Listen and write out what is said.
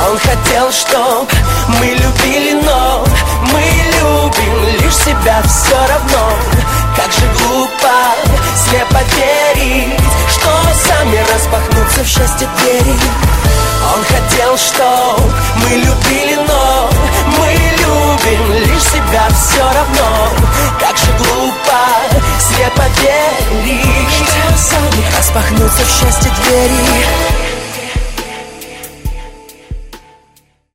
Он хотел, чтоб мы любили, но мы любим лишь себя все равно. Как же глупо, слепо верить, что сами распахнутся в счастье двери. Он хотел, чтоб мы любили, но мы любим лишь себя все равно. Как же глупо, слепо верить, что сами распахнутся в счастье двери.